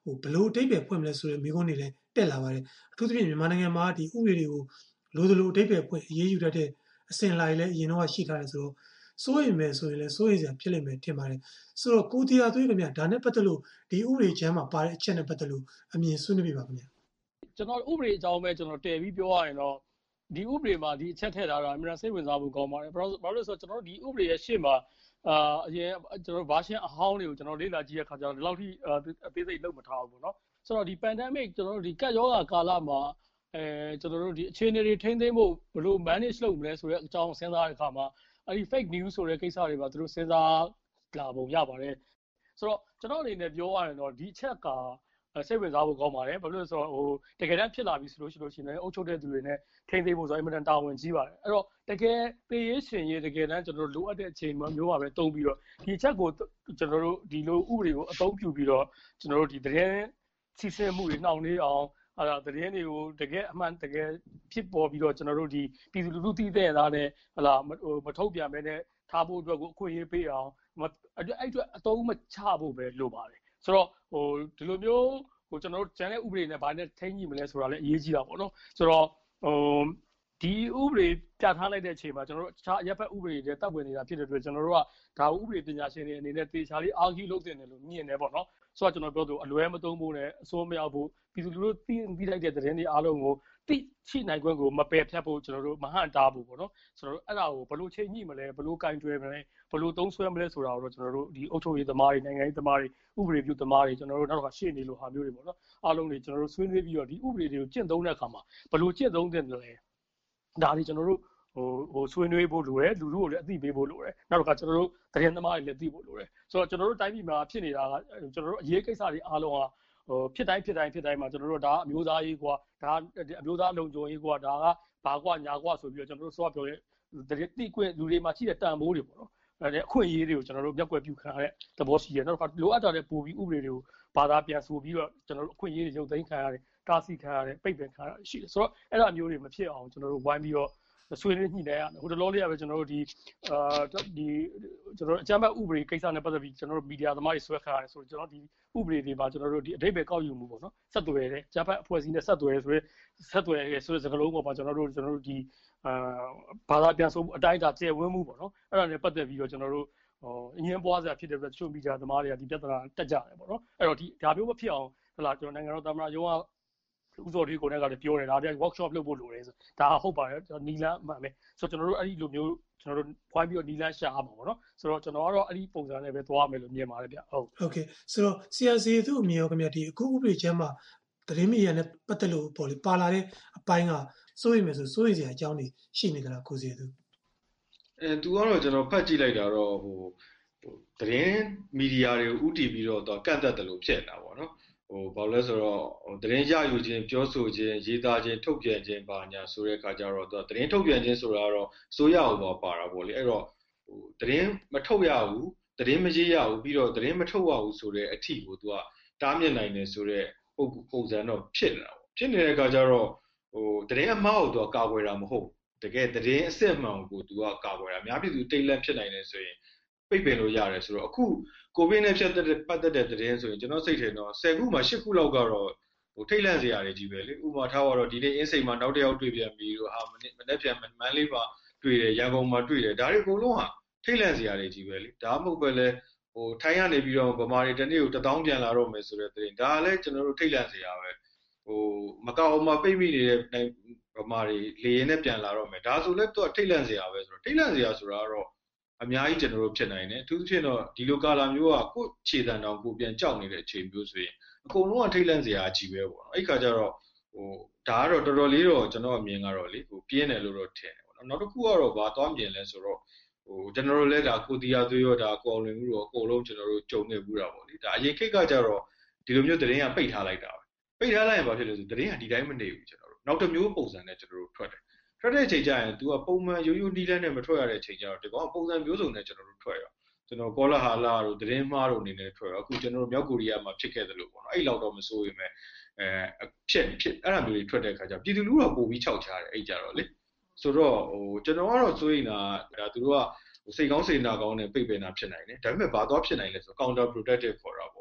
ဘလို့အတိတ်ပဲဖွင့်မလဲဆိုတဲ့မိကုန်းတွေလည်းတက်လာပါတယ်အထူးသဖြင့်မြန်မာနိုင်ငံမှာဒီဥပဒေတွေကိုလိုသလိုအတိတ်ပဲဖွင့်အရေးယူတတ်တဲ့အစဉ်လာလည်းအရင်တော့ရှိထားတယ်ဆိုတော့စိုးရိမ်မယ်ဆိုရင်လည်းစိုးရိမ်စရာဖြစ်လိမ့်မယ်ထင်ပါတယ်ဆိုတော့ကိုတီယာသွေးခင်ဗျဒါနဲ့ပတ်သက်လို့ဒီဥပဒေချမ်းမှာပါတဲ့အချက်နဲ့ပတ်သက်လို့အမြင်ဆွေးနွေးပြပါခင်ဗျကျွန်တော်ဥပဒေအကြောင်းပဲကျွန်တော်တည်ပြီးပြောရရင်တော့ဒီဥပဒေမှာဒီအချက်ထည့်ထားတာအများစိတ်ဝင်စားဖို့ကောင်းပါတယ်ဘာလို့လဲဆိုတော့ကျွန်တော်ဒီဥပဒေရဲ့ရှေ့မှာအရင်ကျွန်တော် version အဟောင်းတွေကိုကျွန်တော်လေ့လာကြည့်ရခါကျတော့ဒီလောက်ထိအသေးစိတ်လုပ်မထားဘူးပေါ့နော်ဆိုတော့ဒီ pandemic ကျွန်တော်တို့ဒီကပ်ရောဂါကာလမှာကျွန်တော်တို့ဒီအခြေအနေတွေထိန်းသိမ်းဖို့ဘယ်လို manage လုပ်မလဲဆိုတဲ့အကြောင်းစဉ်းစားတဲ့အခါမှာအဲဒီ fake news ဆိုတဲ့ကိစ္စတွေပါသူတို့စဉ်းစားလာပုံရပါတယ်ဆိုတော့ကျွန်တော်အနေနဲ့ပြောရရင်တော့ဒီအချက်ကစိတ်ဝင်စားဖို့ကောင်းပါတယ်ဘာလို့လဲဆိုတော့တကယ်တမ်းဖြစ်လာပြီဆိုလို့ရှိရင်လည်းအုပ်ချုပ်တဲ့သူတွေနဲ့ထိန်းသိမ်းဖို့ဆိုရင်အမှန်တန်တာဝန်ကြီးပါတယ်အဲ့တော့တကယ်ပေးရရှင်ရေးတကယ်တမ်းကျွန်တော်တို့လိုအပ်တဲ့အချိန်မျိုးပါပဲတုံးပြီးတော့ဒီအချက်ကိုကျွန်တော်တို့ဒီလိုဥပဒေကိုအသုံးပြုပြီးတော့ကျွန်တော်တို့ဒီသတင်းစီစဉ်မှုတွေနှောင့်နှေးအောင်သတင်းတွေကိုတကယ်အမှန်တကယ်ဖြစ်ပေါ်ပြီးတော့ကျွန်တော်တို့ဒီပြည်သူလူထုသိတဲ့သားနဲ့မထုတ်ပြန်မဲနဲ့ထားဖို့အတွက်ကိုအခွင့်အရေးပေးအောင်အဲ့အတွက်အသုံးမချဖို့ပဲလိုပါတယ်ဆိုတော့ဒီလိုမျိုးကျွန်တော်တို့ကျန်တဲ့ဥပဒေနဲ့ဘာနဲ့ထိန်းညှိမလဲဆိုတာလည်းအရေးကြီးတာပေါ့နော်ဆိုတော့ဒီဥပဒေပြဋ္ဌာန်းလိုက်တဲ့အချိန်မှာကျွန်တော်တို့အခြားရပ်ဘက်ဥပဒေတွေတပ်ဝင်နေတာဖြစ်တဲ့အတွက်ကျွန်တော်တို့ကဒါဥပဒေပညာရှင်တွေအနေနဲ့တေချာလေး argue လုပ်တင်တယ်လို့မြင်တယ်ပေါ့နော်ဆိုတော့ကျွန်တော်ပြောသူအလွဲမသုံးဖို့နဲ့အစိုးမရောက်ဖို့ပြည်သူလူထုသိလိုက်တဲ့သတင်းတွေအားလုံးကိုသိရှိနိုင်ခွင့်ကိုမပယ်ဖြတ်ဖို့ကျွန်တော်တို့မဟန့်တားဖို့ပေါ့နော်ဆိုတော့အဲ့ဒါကိုဘယ်လိုချိန်ညှိမလဲဘယ်လိုကင်တွယ်မလဲဘယ်လိုသုံးဆွဲမလဲဆိုတာကိုတော့ကျွန်တော်တို့ဒီအုပ်ချုပ်ရေးသမားတွေနိုင်ငံရေးသမားတွေဥပဒေပြုသမားတွေကျွန်တော်တို့နောက်တစ်ခါရှေ့နေလိုဟာမျိုးတွေပေါ့နော်အားလုံးတွေကျွန်တော်တို့ဆွေးနွေးပြီးတော့ဒီဥပဒေတွေကိုကျင့်သုံးတဲ့အခါမှာဘယ်လိုကျင့်သုံးတဲ့လဲဒါတွေကျွန်တော်တို့ဆွေးနွေးဖို့လိုတယ်လူထုကိုလည်းအသိပေးဖို့လိုတယ်နောက်တစ်ခါကျွန်တော်တို့သတင်းသမားတွေလည်းသိဖို့လိုတယ်ဆိုတော့ကျွန်တော်တို့တိုင်းပြည်မှာဖြစ်နေတာကကျွန်တော်တို့အရေးကိစ္စတွေအားလုံးကဖြစ်တိုင်းမှာကျွန်တော်တို့ဒါအမျိုးသားရေးကွာဒါအမျိုးသားအလုံးစုံရေးကွာဒါကဘာကွာညာကွာဆိုပြီးတော့ကျွန်တော်တို့စောပြောတဲ့တိကွလူတွေမှာရှိတဲ့တန်ဖိုးတွေပေါ့နော်အခွင့်အရေးတွေကိုကျွန်တော်တို့မျက်ကွယ်ပြုခံရတဲ့သဘောရှိတယ်နောက်တစ်ခါလိုအပ်တဲ့ပိုပြီးဥပဒေတွေကိုဘာသာပြန်ဆိုပြီးတော့ကျွန်တော်တို့အခွင့်အရေးတွေရုပ်သိမ်းခံရတယ်တားဆီးခံရတယ်ပိတ်ပင်ခံရတယ်ရှိတယ်ဆိုတော့အဲ့လိုမျိုးတွေမဖြစ်အောင်ကျွန်တော်တို့ဝိုင်းပြီးတော့ဆွေးနွေးညှိနှိုင်းရတယ်ဟိုတလောလေးကပဲကျွန်တော်တို့ဒီကျွန်တော်တို့အကြမ်းဖက်ဥပဒေကိစ္စနဲ့ပတ်သက်ပြီးကျွန်တော်တို့မီဒီယာသမားတွေဆွဲခါရတယ်ဆိုတော့ကျွန်တော်ဒီဥပဒေတွေမှာကျွန်တော်တို့ဒီအဓိပ္ပာယ်ကောက်ယူမှုပေါ့နော်ဆက်သွယ်တယ်အကြမ်းဖက်အဖွဲ့အစည်းနဲ့ဆက်သွယ်ဆိုတဲ့စကားလုံးပေါ်မှာကျွန်တော်တို့ဒီဘာသာပြန်ဆိုမှုအတိုင်းအတာကျယ်ဝန်းမှုပေါ့နော်အဲ့ဒါနဲ့ပတ်သက်ပြီးတော့ကျွန်တော်တို့အငင်းပွားစရာဖြစ်တဲ့အတွက်တချို့မီဒီယာသမားတွေကဒီပြဿနာတက်ကြတယ်ပေါ့နော်အဲ့တော့ဒီဒါမျိုးမဖြစ်အောင်ဟလာကျွန်တော်နိုင်ငံတော်သမ္မတရုံးကဥစော်တွေကလည်းပြောတယ်ဒါတည်း workshop လုပ်ဖို့လိုတယ်ဆိုဒါဟုတ်ပါတယ်နီလန်းအမှန်ပဲဆိုတော့ကျွန်တော်တို့အဲ့ဒီလိုမျိုးကျွန်တော်တို့ဖွိုင်းပြီးတော့နီလန်းရှာအောင်ပေါ့နော်ဆိုတော့ကျွန်တော်ကတော့အဲ့ဒီပုံစံနဲ့ပဲသွားမယ်လို့မြင်ပါတယ်ဗျဟုတ်ကဲ့ဆိုတော့ CRC သူ့အမြင်ရောခင်ဗျဒီအခုဥပဒေချမ်းမှာသတင်းမီဒီယာနဲ့ပတ်သက်လို့ပေါ့လေပါလာတဲ့အပိုင်းကစိုးရိမ်မယ်ဆိုစိုးရိမ်စရာအကြောင်းတွေရှိနေကြလားကိုစီသူသူကတော့ကျွန်တော်ဖတ်ကြည့်လိုက်တာတော့သတင်းမီဒီယာတွေကိုဥတီပြီးတော့ကန့်သက်တယ်လို့ဖြစ်နေတာပေါ့နော်ဘာလို့လဲဆိုတော့သတင်းရယူခြင်းပြောဆိုခြင်းရေးသားခြင်းထုတ်ပြန်ခြင်းပါညာဆိုတဲ့အခါကျတော့သတင်းထုတ်ပြန်ခြင်းဆိုတာကတော့စိုးရအောင်ပါတာပေါ့လေအဲ့တော့သတင်းမထုတ်ရဘူးသတင်းမရေးရဘူးပြီးတော့သတင်းမထုတ်ရဘူးဆိုတဲ့အထီကိုသူကတားမြစ်နိုင်တယ်ဆိုတဲ့ပုံစံတော့ဖြစ်နေတာပေါ့ဖြစ်နေတဲ့အခါကျတော့သတင်းအမှားကိုသူကကာကွယ်တာမဟုတ်တကယ်သတင်းအစစ်မှန်ကိုသူကကာကွယ်တာအများပြည်သူတိတ်လန့်ဖြစ်နိုင်တယ်ဆိုရင်ပိတ်ပင်လို့ရတယ်ဆိုတော့အခုကိုဗစ်နဲ့ပတ်သက်တဲ့သတင်းဆိုရင်ကျွန်တော်စိတ်ထင်တော့10ခုမှာ8ခုလောက်ကတော့ထိတ်လန့်စရာတွေကြီးပဲလေဥပမာထားတော့ဒီနေ့အင်းစိန်မှာနောက်တစ်ယောက်တွေ့ပြန်ပြီးတော့မနေ့ပြန်မန်းလေးမှာတွေ့တယ်ရန်ကုန်မှာတွေ့တယ်ဒါတွေအကုန်လုံးဟာထိတ်လန့်စရာတွေကြီးပဲလေဒါမှမဟုတ်ပဲလေထိုင်းကနေပြီးတော့ဗမာတွေတနေ့ကို1000ပြန်လာတော့မယ်ဆိုတဲ့သတင်းဒါလည်းကျွန်တော်တို့ထိတ်လန့်စရာပဲမကောက်အောင်မပိတ်မိနေတဲ့ဗမာတွေလေရင်နဲ့ပြန်လာတော့မယ်ဒါဆိုလည်းသူကထိတ်လန့်စရာပဲဆိုတော့ထိတ်လန့်စရာဆိုတာကတော့အများကြီးကျွန်တော်တို့ဖြစ်နိုင်တယ်အထူးသဖြင့်တော့ဒီလိုကာလာမျိုးကကိုယ်ခြေတံတောင်ကိုပြန်ကြောက်နေတဲ့အချိန်မျိုးဆိုရင်အကုန်လုံးကထိတ်လန့်စရာကြီးပဲပေါ့နော်အဲ့ခါကျတော့ဒါကတော့တော်တော်လေးတော့ကျွန်တော်အမြင်ကတော့လေပြင်းတယ်လို့တော့ထင်တယ်ပေါ့နော်နောက်တစ်ခုကတော့ဘာသွားမြင်လဲဆိုတော့ကျွန်တော်တို့လည်းဒါကိုတီယာသွေးရောဒါကိုအောင်လွင်မှုရောအကုန်လုံးကျွန်တော်တို့ကြုံနေဘူးတာပေါ့လေဒါအရင်ခေတ်ကကြတော့ဒီလိုမျိုးသတင်းကပိတ်ထားလိုက်တာပဲပိတ်ထားလိုက်ရင်ဘာဖြစ်လဲဆိုသတင်းကဒီတိုင်းမနေဘူးကျွန်တော်တို့နောက်တစ်မျိုးပုံစံနဲ့ကျွန်တော်တို့ထွက်တယ်ထွက်တဲ့အချိန်ကျရင် तू ကပုံမှန်ရိုးရိုးနီးလန်းနဲ့မထွက်ရတဲ့အချိန်ကျတော့ဒီကောင်ပုံစံမျိုးစုံနဲ့ကျွန်တော်တို့ထွက်ရကျွန်တော်ကောလာဟာလာတို့သတင်းမှားတို့အနေနဲ့ထွက်ရအခုကျွန်တော်တို့မြောက်ကိုရီးယားမှာဖြစ်ခဲ့တယ်လို့ပေါ့နော်အဲ့လောက်တော့မစိုးရင်ပဲဖြစ်အဲ့လိုမျိုးတွေထွက်တဲ့အခါကျပြည်သူလူထုကပိုပြီးခြောက်ချတယ်အဲ့ကြတော့လေဆိုတော့ကျွန်တော်ကတော့စိုးရင်ဒါသူတို့ကစိတ်ကောင်းစေနာကောင်းနဲ့ပိတ်ပင်တာဖြစ်နိုင်တယ်ဒါပေမဲ့ဘာသွားဖြစ်နိုင်လဲဆို counter productive ခေါ်တာပေါ့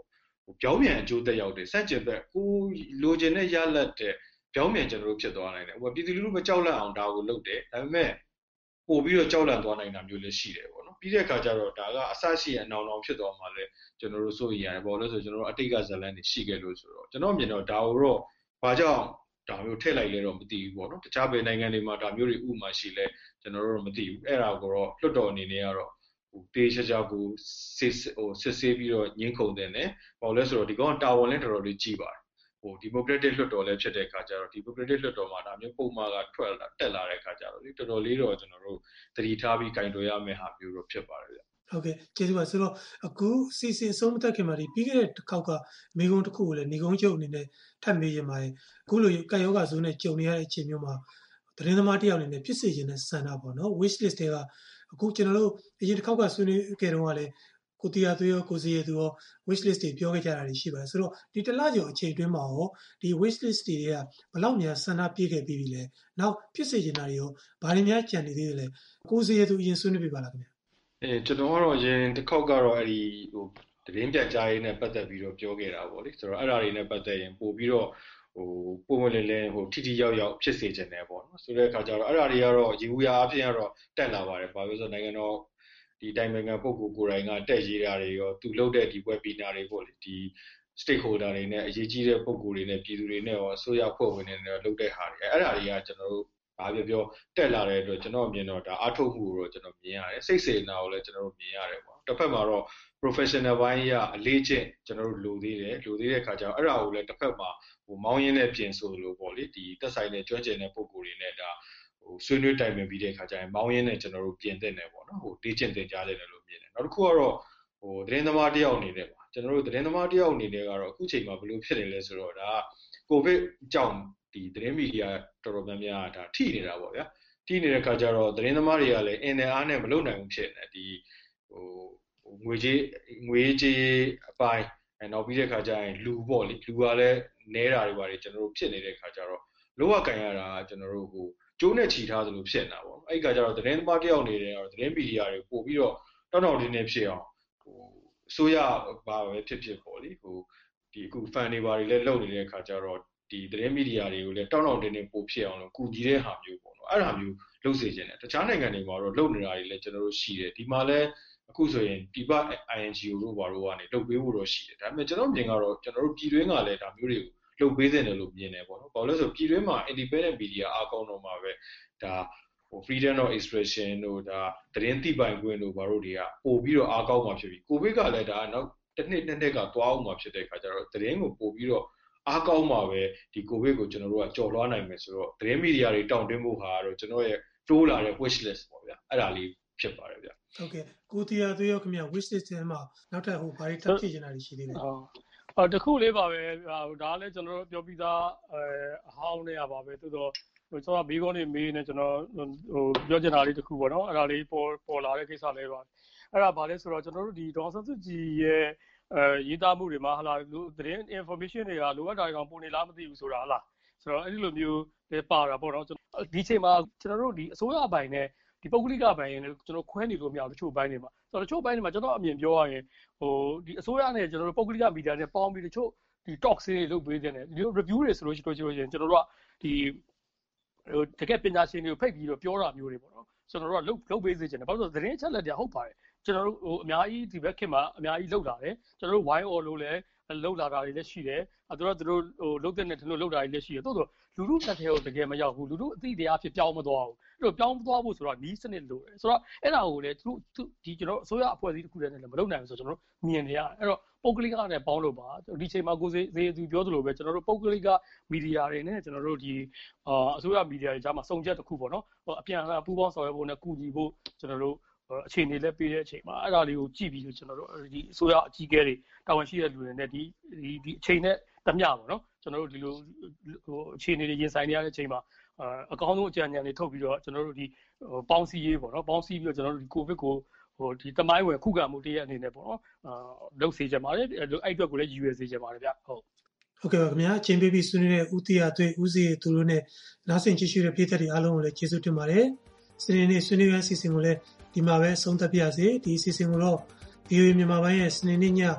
表面အကျိုးသက်ရောက်တယ်စန့်ကျင်ဘက်ကိုလိုချင်တဲ့ရလဒ်တဲ့表面ကျွန်တော်တို့ဖြစ်သွားနိုင်တယ်ဟိုပြည်သူလူထုမကြောက်လန့်အောင်ဒါကိုလုပ်တယ်ဒါပေမဲ့ပို့ပြီးတော့ကြောက်လန့်သွားနိုင်တာမျိုးလည်းရှိတယ်ပေါ့နော်ပြီးတဲ့အခါကျတော့ဒါကအဆရှိအနောင်ဖြစ်သွားမှလည်းကျွန်တော်တို့စိုးရိမ်ရတယ်ပေါ့လို့ဆိုကျွန်တော်တို့အတိတ်ကဇလန်းတွေရှိခဲ့လို့ဆိုတော့ကျွန်တော်မြင်တော့ဒါကိုတော့ဘာကြောင့်ဒါမျိုးထည့်လိုက်လဲတော့မသိဘူးပေါ့နော်တခြားဘယ်နိုင်ငံတွေမှာဒါမျိုးတွေဥမာရှိလဲကျွန်တော်တို့မသိဘူးအဲ့ဒါကိုတော့လွတ်တော်အနေနဲ့ကတော့တေးချာချာကိုစစ်ဆေးပြီးတော့ညှင်းခုန်တဲ့နဲ့ပေါ့လဲဆိုတော့ဒီကောင်တာဝန်လည်းတော်တော်လေးကြီးပါတယ်ဒီမိုကရက်တစ်လွှတ်တော်လည်းဖြစ်တဲ့အခါကျတော့ဒီမိုကရက်တစ်လွှတ်တော်မှာဒါမျိုးပုံမှန်ကထွက်လာတက်လာတဲ့အခါကျတော့လေတော်တော်လေးတော့ကျွန်တော်တို့သတိထားပြီးကင်တွယ်ရမယ့်ဟာမျိုးတော့ဖြစ်ပါတယ်ဗျဟုတ်ကဲ့ကျေးဇူးပါဆိုတော့အခုစီစီအဆုံးမသက်ခင်မှာဒီပြီးခဲ့တဲ့တစ်ခေါက်ကမိကုန်းတစ်ခုကိုလည်းညီကုန်းချုပ်အနေနဲ့ထပ်မေးရင်ပါတယ်အခုလိုကာယောဂါဇုံးနဲ့ကြုံနေရတဲ့အချိန်မျိုးမှာသတင်းသမားတယောက်အနေနဲ့ဖြစ်စေခြင်းနဲ့ဆန္ဒပေါ့နော် wish list တွေကအခုကျွန်တော်တို့အရင်တစ်ခေါက်ကဆွေးနွေးခဲ့တော့ကလည်းကိုတီယာသွေးရောကိုစီရသူရော wish list တွေပြောခဲ့ကြတာရှိပါတယ်ဆိုတော့ဒီတစ်လကျော်အချိန်အတွင်းမှာရောဒီ wish list တွေကဘယ်လောက်များဆန္ဒပြည့်ခဲ့ပြီးပြီလဲနောက်ဖြစ်စေခြင်းတွေရောဘာတွေများကြံနေသေးတယ်လဲကိုစီရသူအရင်ဆွေးနွေးပြပါလားခင်ဗျကျွန်တော်ကတော့အရင်တစ်ခေါက်ကတော့အဲ့ဒီသတင်းပြန်ကြားရေးနဲ့ပတ်သက်ပြီးတော့ပြောခဲ့တာပေါ့လေဆိုတော့အဲ့ဒါတွေနဲ့ပတ်သက်ရင်ပို့ပြီးတော့ပုံမှန်လည်းထိထိရောက်ရောက်ဖြစ်စေခြင်းနဲ့ပေါ့နော်ဆိုတဲ့အခါကျတော့အဲ့ဒါတွေကတော့ရေဦးရအဖြစ်ကတော့တက်လာပါတယ်ဘာလို့ဆိုနိုင်ငံတော်ဒီတိုင်ပင်ခံပုဂ္ဂိုလ်ကိုယ်တိုင်ကတက်ရေးတာတွေရောသူလုပ်တဲ့ဒီ webinar တွေပေါ့လေဒီ stakeholder တွေနဲ့အရေးကြီးတဲ့ပုဂ္ဂိုလ်တွေနဲ့ပြည်သူတွေနဲ့ရောအစိုးရဖွဲ့ဝင်တွေနဲ့လုပ်တဲ့ဟာတွေအဲ့ဒါတွေကကျွန်တော်တို့ဘာပြောတက်လာတဲ့အတွက်ကျွန်တော်မြင်တော့ဒါအထုတ်မှုကိုတော့ကျွန်တော်မြင်ရတယ်စိတ်စေနာကိုလည်းကျွန်တော်တို့မြင်ရတယ်ပေါ့တစ်ဖက်မှာတော့ professional ဘိုင်းအလေးကျင့်ကျွန်တော်တို့လိုသေးတဲ့အခါကျတော့အဲ့ဒါကိုလည်းတစ်ဖက်မှာမောင်းရင်းနဲ့ပြင်ဆိုလို့ပေါ့လေဒီသက်ဆိုင်တဲ့ကျွမ်းကျင်တဲ့ပုဂ္ဂိုလ်တွေနဲ့ဒါဆွေးနွေးတိုင်ပင်ပြီးတဲ့အခါကျရင်မောင်းရင်းနဲ့ကျွန်တော်တို့ပြင်သင့်တယ်ပေါ့နော်လေ့ကျင့်သင်ကြားသင့်တယ်လို့မြင်တယ်နောက်တစ်ခုကတော့သတင်းသမားတယောက်အနေနဲ့ပါကျွန်တော်တို့သတင်းသမားတယောက်အနေနဲ့ကတော့အခုချိန်မှာဘယ်လိုဖြစ်နေလဲဆိုတော့ဒါကိုဗစ်ကြောင့်ဒီသတင်းမီဒီယာတော်တော်များများဒါထိနေတာပေါ့ဗျာထိနေတဲ့အခါကျတော့သတင်းသမားတွေကလည်းအင်နဲ့အားနဲ့မလုပ်နိုင်ဘူးဖြစ်နေဒီငွေကြေးအပိုင်းနောက်ပြီးတဲ့အခါကျရင်လူပေါ့လေလူကလည်းနဲတာတွေပါတယ်ကျွန်တော်တို့ဖြစ်နေတဲ့အခါကျတော့လောကကန်ရတာကျွန်တော်တို့ကျိုးနဲ့ချီထားသလိုဖြစ်နေတာပေါ့အဲ့ဒီအခါကျတော့သတင်းသမားတယောက်အနေနဲ့သတင်းမီဒီယာတွေပို့ပြီးတော့တောင်းတင်းနေဖြစ်အောင်အစိုးရဘာပဲဖြစ်ပေါ့လေဒီအခု fan တွေဘာတွေလည်းလုပ်နေတဲ့အခါကျတော့ဒီသတင်းမီဒီယာတွေကိုလည်းတောင်းတင်းပို့ဖြစ်အောင်လို့ကူညီတဲ့ဟာမျိုးပေါ့နော်အဲ့ဒါမျိုးလုပ်စေချင်တယ်တခြားနိုင်ငံတွေမှာတော့လုပ်နေတာတွေလည်းကျွန်တော်တို့ရှိတယ်ဒီမှာလည်းအခုဆိုရင်ပြပ INGO တို့ဘာလို့ကနေလုပ်ပေးဖို့တော့ရှိတယ်ဒါပေမဲ့ကျွန်တော်မြင်ကတော့ကျွန်တော်တို့ပြည်တွင်းကလည်းဒါမျိုးတွေကိုလုပ်ပေးသင့်တယ်လို့မြင်တယ်ပေါ့နော်ဘာလို့လဲဆိုပြည်တွင်းမှာ independent media အားကောင်းတော့မှာပဲဒါ freedom of expression တို့ဒါသတင်းသိပိုင်ခွင့်တို့ဘာလို့တွေကပို့ပြီးတော့အားကောင်းမှာဖြစ်ပြီးကိုဗစ်ကလည်းဒါနောက်တစ်နှစ်ကသွားအောင်မှာဖြစ်တဲ့အခါကျတော့သတင်းကိုပို့ပြီးတော့အားကောင်းမှာပဲဒီကိုဗစ်ကိုကျွန်တော်တို့ကကြော်လွှားနိုင်မယ်ဆိုတော့သတင်းမီဒီယာတွေတောင်းတင်းဖို့ဟာတော့ကျွန်တော်ရဲ့တိုးလာတဲ့ wish list ပေါ့ဗျာအဲ့ဒါလေးဖြစ်ပါတယ်ဗျာဟုတ်ကဲ့ကိုတီယာသွေးရောခင်ဗျ wish list ထဲမှာနောက်ထပ်ဘာတွေထပ်ဖြည့်ချင်တာရှိသေးလဲတခုလေးပါပဲဒါလည်းကျွန်တော်တို့ပြောပြီးသားအဟောင်းတွေကပါပဲသို့တော့ကျွန်တော်ဘေးကောင်းနေမေးနေကျွန်တော်ပြောချင်တာလေးတခုပေါ့နော်အဲ့ဒါလေးပေါ်လာတဲ့ကိစ္စလေးပါအဲ့ဒါဘာလဲဆိုတော့ကျွန်တော်တို့ဒီဒေါ်ဆန်းစုကြည်ရဲ့ရေးသားမှုတွေမှာဟာလာသတင်း information တွေကလိုအပ်တာတွေကောင်ပုံနေလားမသိဘူးဆိုတာဟာလားဆိုတော့အဲ့ဒီလိုမျိုးလည်းပါတာပေါ့နော်ဒီချိန်မှာကျွန်တော်တို့ဒီအစိုးရဘိုင်နဲ့ဒီပုဂ္ဂလိကဘိုင်နဲ့ကျွန်တော်ခွဲနေလို့မရဘူးတချို့ဘိုင်းတွေမှာဆိုတော့တချို့ဘိုင်းတွေမှာကျွန်တော်အမြင်ပြောရရင်ဒီအစိုးရနဲ့ကျွန်တော်တို့ပုဂ္ဂလိကမီဒီယာနဲ့ပေါင်းပြီးတချို့ဒီ talk တွေလုပ်ပေးတဲ့ဒီ review တွေဆိုလို့ရှိရင်ကျွန်တော်တို့ကဒီတကယ်ပညာရှင်တွေကိုဖိတ်ပြီးတော့ပြောတာမျိုးတွေပေါ့နော်ကျွန်တော်တို့ကလုပ်ပေးစေချင်တယ်ဘာလို့လဲဆိုတော့သတင်းချက်လက်တွေဟုတ်ပါတယ်ကျွန်တော်တို့အများကြီးဒီဘက်ခင်မှာအများကြီးလုပ်လာတယ်ကျွန်တော်တို့ YO လို့လည်းလုပ်လာတာတွေလည်းရှိတယ်သူတို့လုပ်တဲ့နဲ့သူတို့လုပ်တာတွေလည်းရှိတယ်တိုးတော့လူလူတက်တဲ့ကိုတကယ်မရောက်ဘူးလူလူအသိတရားဖြစ်ပြောင်းမသွားဘူးအဲ့လိုပြောင်းမသွားဖို့ဆိုတော့နီးစနစ်လိုတယ်ဆိုတော့အဲ့ဒါကိုလည်းသူဒီကျွန်တော်အစိုးရအဖွဲ့အစည်းတစ်ခုတည်းနဲ့လည်းမလုပ်နိုင်ဘူးဆိုတော့ကျွန်တော်တို့မြင်နေရတယ်အဲ့တော့ပုဂ္ဂလိကနဲ့ပေါင်းလို့ပါဒီချိန်မှာကိုစေသူပြောသလိုပဲကျွန်တော်တို့ပုဂ္ဂလိကမီဒီယာတွေနဲ့ကျွန်တော်တို့ဒီအစိုးရမီဒီယာတွေကြားမှာစုံချက်တစ်ခုပေါ့နော်အပြန်အလှန်ပူးပေါင်းဆောင်ရွက်ဖို့နဲ့ကူညီဖို့ကျွန်တော်တို့အခြေအနေလည်းပေးတဲ့အချိန်မှာအဲ့ဒါလေးကိုကြည့်ပြီးကျွန်တော်တို့ဒီအစိုးရအကြီးအကဲတွေတာဝန်ရှိတဲ့လူတွေနဲ့ဒီအချိန်နဲ့တမျှပေါ့နော်ကျွန်တော်တို့ဒီလိုအခြေအနေတွေရင်ဆိုင်နေရတဲ့အချိန်မှာအကောင်းဆုံးအကြံဉာဏ်တွေထုတ်ပြီးတော့ကျွန်တော်တို့ဒီပေါင်းစည်းရေးပေါ့နော်ပေါင်းစည်းပြီးတော့ကျွန်တော်တို့ဒီကိုဗစ်ကိုဒီတမိုင်းဝင်ခုခံမှုတည်းရဲ့အနေနဲ့ပေါ့နော်လုပ်စေချင်ပါတယ်အဲ့အတွက်ကိုလည်းရည်ရွယ်စေချင်ပါတယ်ဗျဟုတ်ကဲ့ပါခင်ဗျာအချိန်ပေးပြီးဆွေးနွေးတဲ့ဦးတီယာသွေးဦးစီသူတို့နဲ့နားဆင်ကြည့်ရှုတဲ့ပြည်သက်တွေအားလုံးကိုလည်းကျေးဇူးတင်ပါတယ်စနေနေ့ဆွေးနွေးရအစီအစဉ်ကိုလည်းဒီမှာပဲဆုံးသက်ပြရစေဒီအစီအစဉ်ကိုတော့ VOA မြန်မာပိုင်းရဲ့စနေနေ့ည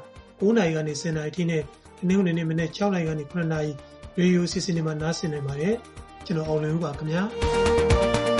9 နာရီကနေ 10 နာရီထိနဲ့ဒီနေ့နေ့မနေ့6နာရီကနေ9နာရီရေဒီယိုအစီအစဉ်တွေမှာနားဆင်နိုင်ပါတယ်ကျွန်တော်အောင်လွင်ဦးပါခင်ဗျာ